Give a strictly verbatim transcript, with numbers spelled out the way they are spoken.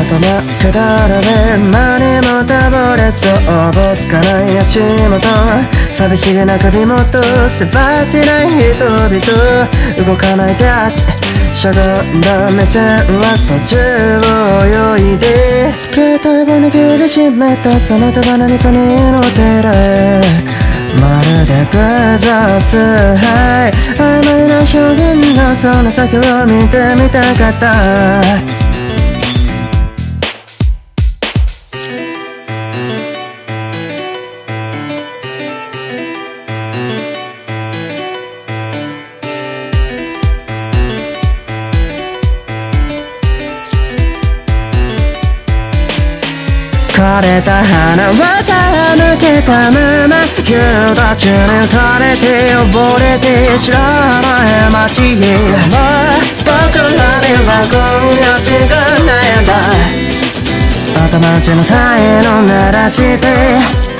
頭くだらね何もたぼれそうぼつかない足元寂しげな首元せばしない人々動かない手足しゃがんだ目線はそっちを泳いで携帯を握りしめたその手が何かにの寺へまるでグザスハイ曖昧な表現のその先を見てみたかった枯れた花はた抜けたまま夕立に垂れて溺れて知らない街へ僕らには今夜しかないんだ頭打ちの才能鳴らして